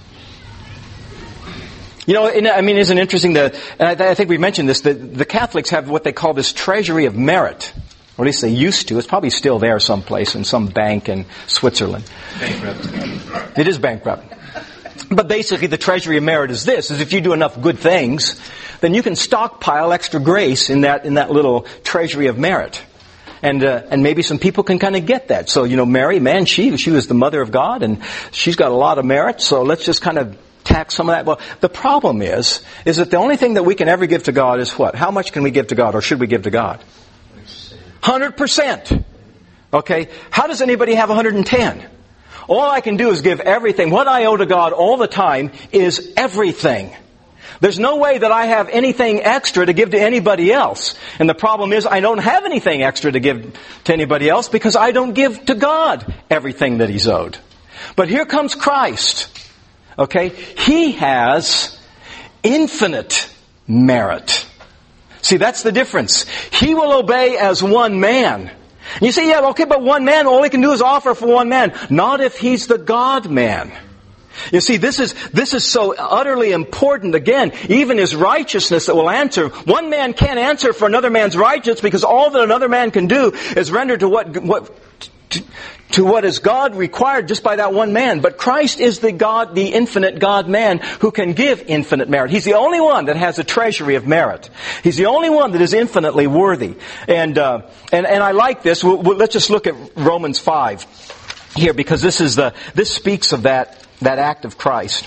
You know, I mean, isn't it interesting that, and I think we mentioned this, that the Catholics have what they call this treasury of merit. Or at least they used to. It's probably still there someplace in some bank in Switzerland. Bankrupt. It is bankrupt. But basically the treasury of merit is this, is if you do enough good things, then you can stockpile extra grace in that in that little treasury of merit. And uh, and maybe some people can kind of get that. So, you know, Mary, man, she she was the mother of God, and she's got a lot of merit, so let's just kind of tax some of that. Well, the problem is, is that the only thing that we can ever give to God is what? How much can we give to God, or should we give to God? one hundred percent. Okay? How does anybody have one hundred ten? All I can do is give everything. What I owe to God all the time is everything. There's no way that I have anything extra to give to anybody else. And the problem is I don't have anything extra to give to anybody else because I don't give to God everything that He's owed. But here comes Christ. Okay? He has infinite merit. See, that's the difference. He will obey as one man. And you say, yeah, okay, but one man, all he can do is offer for one man. Not if he's the God-man. You see, this is this is so utterly important. Again, even his righteousness that will answer. One man can't answer for another man's righteousness because all that another man can do is render to what what to, to what is God required just by that one man. But Christ is the God, the infinite God-man who can give infinite merit. He's the only one that has a treasury of merit. He's the only one that is infinitely worthy. And uh, and and I like this. We'll, we'll, let's just look at Romans five here, because this is the this speaks of that. That act of Christ.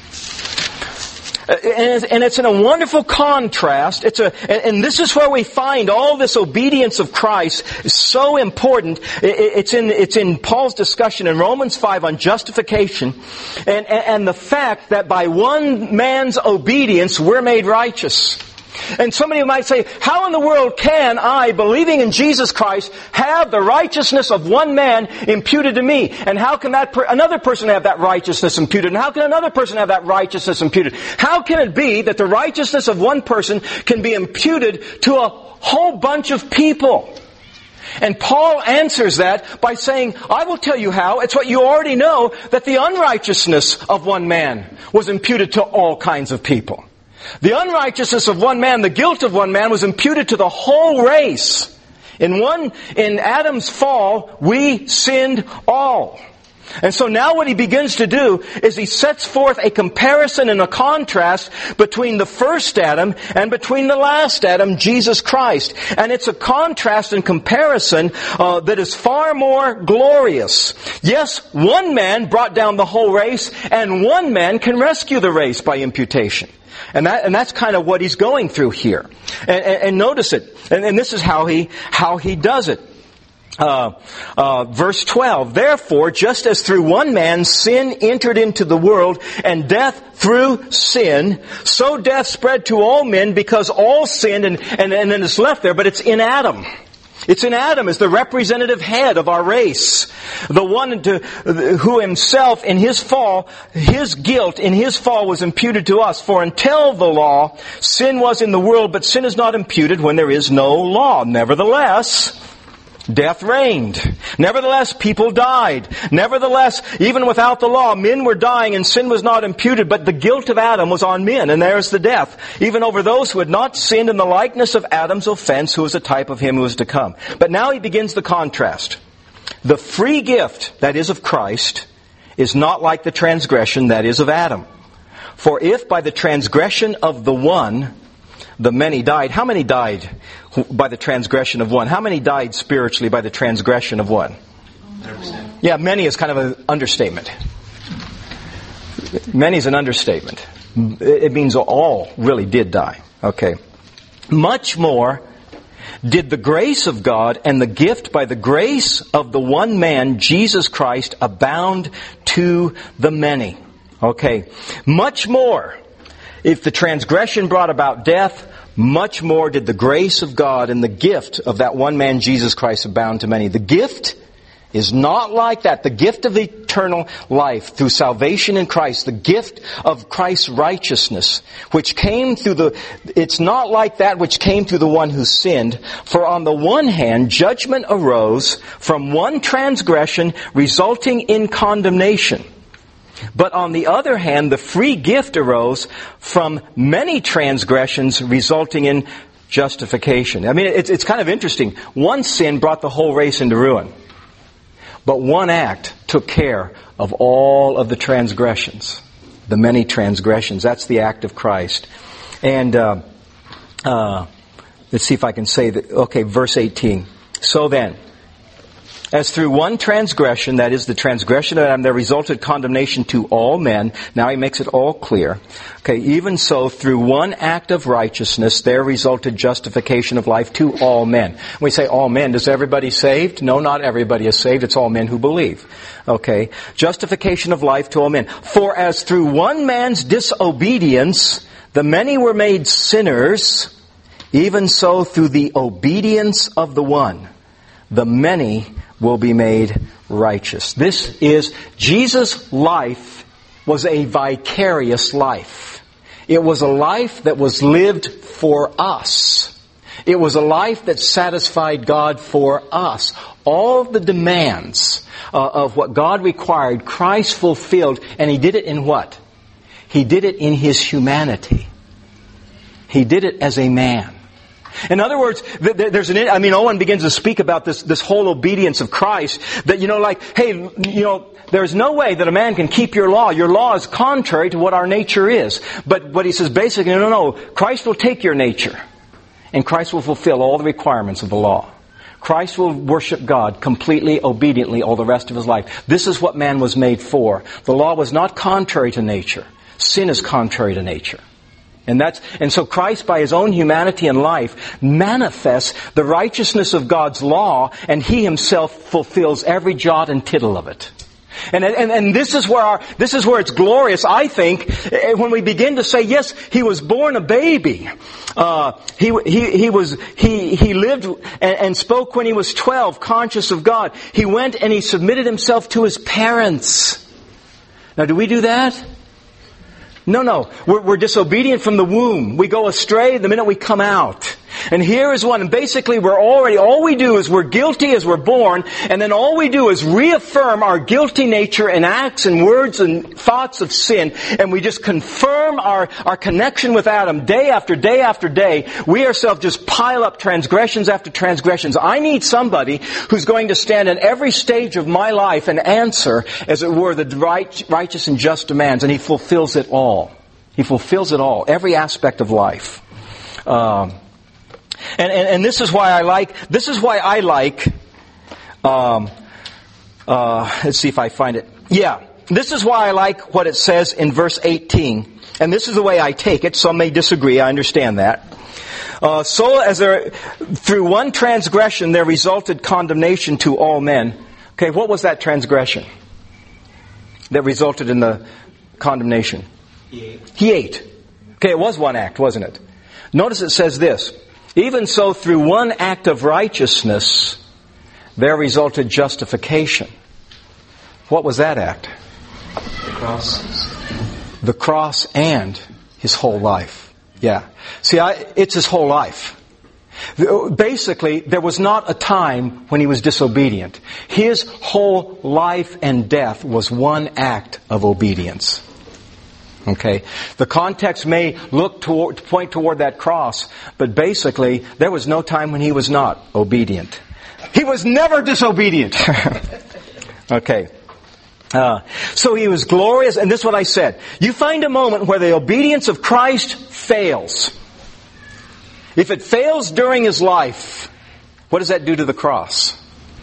And it's in a wonderful contrast. It's a, and this is where we find all this obedience of Christ is so important. It's in, it's in Paul's discussion in Romans five on justification, and, and the fact that by one man's obedience we're made righteous. And somebody might say, how in the world can I, believing in Jesus Christ, have the righteousness of one man imputed to me? And how can that per- another person have that righteousness imputed? And how can another person have that righteousness imputed? How can it be that the righteousness of one person can be imputed to a whole bunch of people? And Paul answers that by saying, I will tell you how. It's what you already know, that the unrighteousness of one man was imputed to all kinds of people. The unrighteousness of one man, the guilt of one man, was imputed to the whole race. In one, in Adam's fall, we sinned all. And so now what he begins to do is he sets forth a comparison and a contrast between the first Adam and between the last Adam, Jesus Christ. And it's a contrast and comparison uh, that is far more glorious. Yes, one man brought down the whole race, and one man can rescue the race by imputation. And that, and that's kind of what he's going through here. And, and, and notice it. And, and this is how he, how he does it. Uh, uh, verse twelve, therefore, just as through one man sin entered into the world, and death through sin, so death spread to all men because all sinned, and, and, and then it's left there, but it's in Adam. It's in Adam as the representative head of our race. The one to, who himself, in his fall, his guilt in his fall was imputed to us. For until the law, sin was in the world, but sin is not imputed when there is no law. Nevertheless, death reigned. Nevertheless, people died. Nevertheless, even without the law, men were dying and sin was not imputed, but the guilt of Adam was on men, and there's the death, even over those who had not sinned in the likeness of Adam's offense, who was a type of him who was to come. But now he begins the contrast. The free gift, that is of Christ, is not like the transgression, that is of Adam. For if by the transgression of the one, the many died. How many died by the transgression of one? How many died spiritually by the transgression of one? one hundred percent. Yeah, many is kind of an understatement. Many is an understatement. It means all really did die. Okay. Much more did the grace of God and the gift by the grace of the one man, Jesus Christ, abound to the many. Okay. Much more. If the transgression brought about death, much more did the grace of God and the gift of that one man, Jesus Christ, abound to many. The gift is not like that. The gift of eternal life through salvation in Christ, the gift of Christ's righteousness, which came through the, it's not like that which came through the one who sinned. For on the one hand, judgment arose from one transgression resulting in condemnation. But on the other hand, the free gift arose from many transgressions resulting in justification. I mean, it's, it's kind of interesting. One sin brought the whole race into ruin. But one act took care of all of the transgressions. The many transgressions. That's the act of Christ. And uh, uh, let's see if I can say that. Okay, verse eighteen. So then, as through one transgression, that is the transgression of Adam, there resulted condemnation to all men. Now he makes it all clear. Okay, even so, through one act of righteousness, there resulted justification of life to all men. We say all men. Is everybody saved? No, not everybody is saved. It's all men who believe. Okay, justification of life to all men. For as through one man's disobedience, the many were made sinners, even so through the obedience of the one, the many will be made righteous. This is, Jesus' life was a vicarious life. It was a life that was lived for us. It was a life that satisfied God for us. All the demands uh, of what God required, Christ fulfilled, and He did it in what? He did it in His humanity. He did it as a man. In other words, there's an, I mean, Owen begins to speak about this, this whole obedience of Christ, that, you know, like, hey, you know, there's no way that a man can keep your law. Your law is contrary to what our nature is. But what he says basically, no, no, Christ will take your nature, and Christ will fulfill all the requirements of the law. Christ will worship God completely, obediently all the rest of his life. This is what man was made for. The law was not contrary to nature. Sin is contrary to nature. And that's, and so Christ, by His own humanity and life, manifests the righteousness of God's law, and He Himself fulfills every jot and tittle of it. And, and, and this is where our, this is where it's glorious, I think, when we begin to say, yes, He was born a baby. Uh, he, he, he was, he, he lived and, and spoke when He was twelve, conscious of God. He went and He submitted Himself to His parents. Now, do we do that? No, no. We're, we're disobedient from the womb. We go astray the minute we come out. And here is one. And basically we're already, all we do is we're guilty as we're born. And then all we do is reaffirm our guilty nature in acts and words and thoughts of sin. And we just confirm our, our connection with Adam day after day after day. We ourselves just pile up transgressions after transgressions. I need somebody who's going to stand in every stage of my life and answer, as it were, the right, righteous and just demands. And He fulfills it all. He fulfills it all. Every aspect of life. Um, And, and, and this is why I like, this is why I like, um, uh, let's see if I find it. Yeah, this is why I like what it says in verse eighteen. And this is the way I take it. Some may disagree, I understand that. Uh, so as there, through one transgression there resulted condemnation to all men. Okay, what was that transgression that resulted in the condemnation? He ate. He ate. Okay, it was one act, wasn't it? Notice it says this. Even so, through one act of righteousness, there resulted justification. What was that act? The cross. The cross and His whole life. Yeah. See, I, it's His whole life. Basically, there was not a time when He was disobedient. His whole life and death was one act of obedience. Okay, the context may look toward, point toward that cross, but basically, there was no time when He was not obedient. He was never disobedient. Okay. Uh, so He was glorious, and this is what I said. You find a moment where the obedience of Christ fails. If it fails during His life, what does that do to the cross?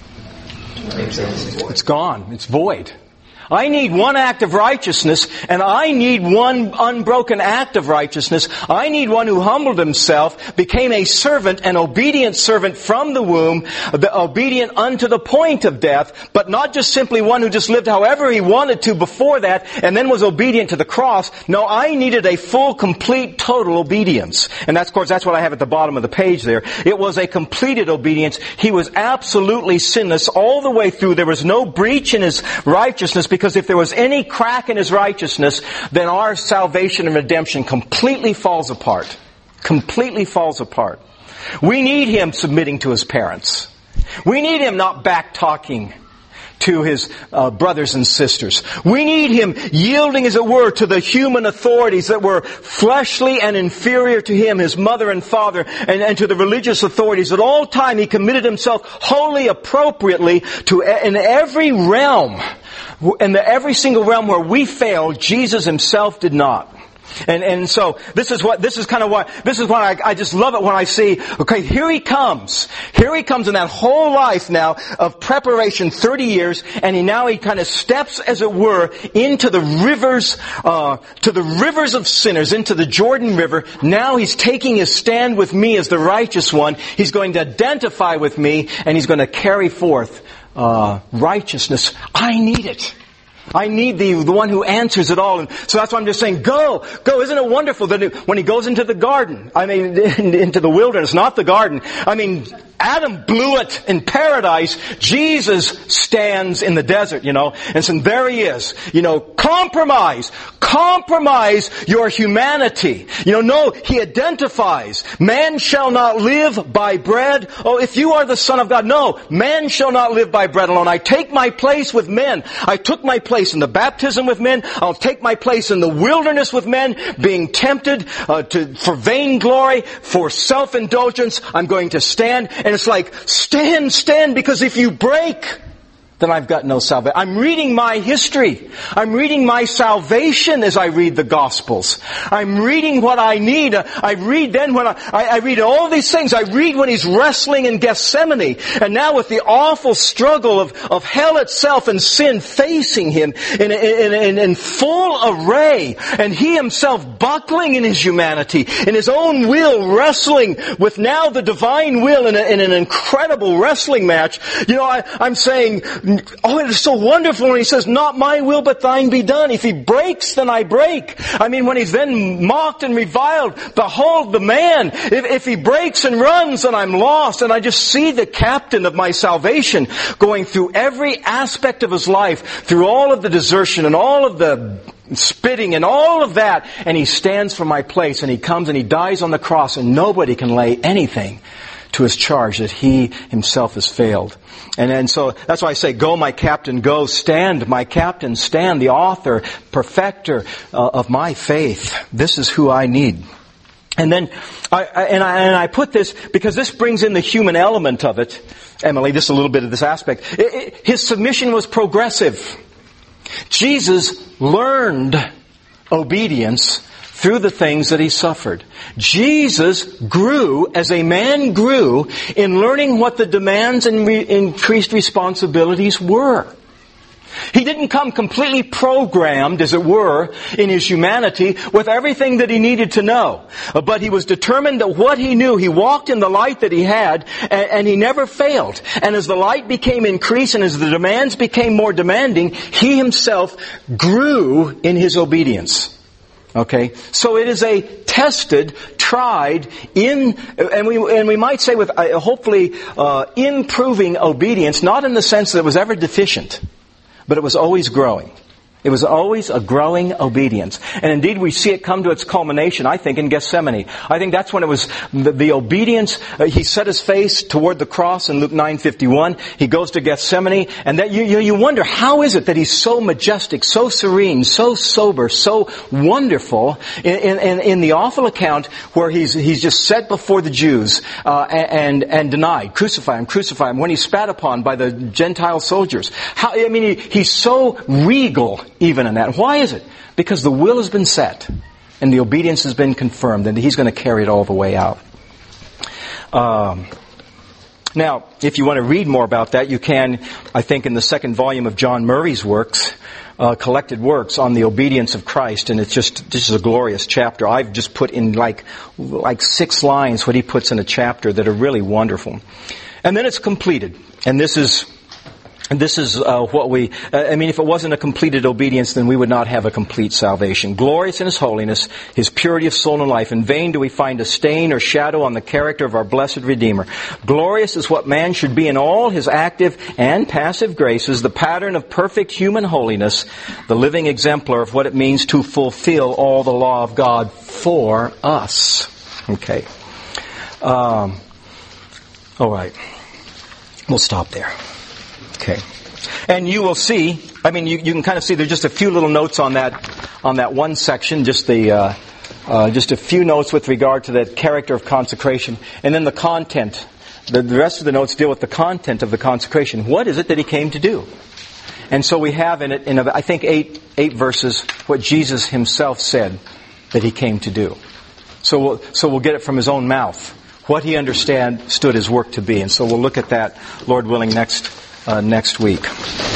It's gone. It's void. I need one act of righteousness, and I need one unbroken act of righteousness. I need one who humbled himself, became a servant, an obedient servant from the womb, the obedient unto the point of death, but not just simply one who just lived however he wanted to before that, and then was obedient to the cross. No, I needed a full, complete, total obedience. And that's, of course, that's what I have at the bottom of the page there. It was a completed obedience. He was absolutely sinless all the way through. There was no breach in His righteousness, because if there was any crack in His righteousness, then our salvation and redemption completely falls apart. Completely falls apart. We need Him submitting to His parents. We need Him not back-talking to His uh, brothers and sisters. We need Him yielding, as it were, to the human authorities that were fleshly and inferior to Him, His mother and father, and, and to the religious authorities. At all time, He committed Himself wholly appropriately to, in every realm, in the, every single realm where we fail, Jesus Himself did not. And, and so, this is what, this is kind of what, this is why I, I just love it when I see, okay, here He comes. Here He comes in that whole life now of preparation, thirty years, and he now he kind of steps, as it were, into the rivers, uh, to the rivers of sinners, into the Jordan River. Now He's taking His stand with me as the righteous one. He's going to identify with me, and He's going to carry forth, uh, righteousness. I need it. I need the, the one who answers it all. And so that's why I'm just saying, go, go. Isn't it wonderful that it, when He goes into the garden, I mean, into the wilderness, not the garden. I mean, Adam blew it in paradise. Jesus stands in the desert, you know, and so there he is. You know, compromise. Compromise your humanity. You know, no, he identifies. Man shall not live by bread. Oh, if you are the Son of God, no, man shall not live by bread alone. I take my place with men. I took my place in the baptism with men. I'll take my place in the wilderness with men, being tempted uh, to for vainglory, for self-indulgence. I'm going to stand. And it's like, stand, stand, because if you break, then I've got no salvation. I'm reading my history. I'm reading my salvation as I read the Gospels. I'm reading what I need. I read then when I, I, I read all these things. I read when he's wrestling in Gethsemane. And now with the awful struggle of, of hell itself and sin facing him in, in, in, in full array. And he himself buckling in his humanity, in his own will, wrestling with now the divine will in, a, in an incredible wrestling match. You know, I, I'm saying, oh, it is so wonderful when he says, not my will but thine be done. If he breaks, then I break. I mean, when he's then mocked and reviled, behold the man. If, if he breaks and runs, then I'm lost. And I just see the captain of my salvation going through every aspect of his life, through all of the desertion and all of the spitting and all of that. And he stands for my place, and he comes and he dies on the cross, and nobody can lay anything to his charge that he himself has failed. And, and so that's why I say, go my captain, go, stand my captain, stand, the author, perfecter uh, of my faith. This is who I need. And then, I, I, and, I, and I put this because this brings in the human element of it. Emily, just a little bit of this aspect. It, it, his submission was progressive. Jesus learned obedience through the things that he suffered. Jesus grew, as a man grew, in learning what the demands and re- increased responsibilities were. He didn't come completely programmed, as it were, in his humanity with everything that he needed to know. But he was determined that what he knew, he walked in the light that he had, and, and he never failed. And as the light became increased and as the demands became more demanding, he himself grew in his obedience. Okay, so it is a tested, tried, in, and we and we might say with uh, hopefully uh, improving obedience, not in the sense that it was ever deficient, but it was always growing. It was always a growing obedience. And indeed we see it come to its culmination, I think, in Gethsemane. I think that's when it was the, the obedience. Uh, he set his face toward the cross in Luke nine fifty-one. He goes to Gethsemane, and that you, you, you wonder, how is it that he's so majestic, so serene, so sober, so wonderful in, in, in the awful account where he's, he's just set before the Jews uh, and, and denied, crucify him, crucify him, when he's spat upon by the Gentile soldiers. How, I mean, he, he's so regal even in that. Why is it? Because the will has been set and the obedience has been confirmed, and he's going to carry it all the way out. Um, now, if you want to read more about that, you can, I think, in the second volume of John Murray's works, uh, collected works on the obedience of Christ, and it's just, this is a glorious chapter. I've just put in like, like six lines what he puts in a chapter that are really wonderful. And then it's completed. And this is And this is uh, what we, uh, I mean, if it wasn't a completed obedience, then we would not have a complete salvation. Glorious in His holiness, His purity of soul and life. In vain do we find a stain or shadow on the character of our blessed Redeemer. Glorious is what man should be in all his active and passive graces, the pattern of perfect human holiness, the living exemplar of what it means to fulfill all the law of God for us. Okay. Um, all right. We'll stop there. Okay. And you will see, I mean, you, you can kind of see there's just a few little notes on that, on that one section, just the, uh, uh, just a few notes with regard to that character of consecration. And then the content. The, the rest of the notes deal with the content of the consecration. What is it that He came to do? And so we have in it, in I think eight, eight verses, what Jesus Himself said that He came to do. So we'll, so we'll get it from His own mouth, what He understood His work to be. And so we'll look at that, Lord willing, next Uh, next week.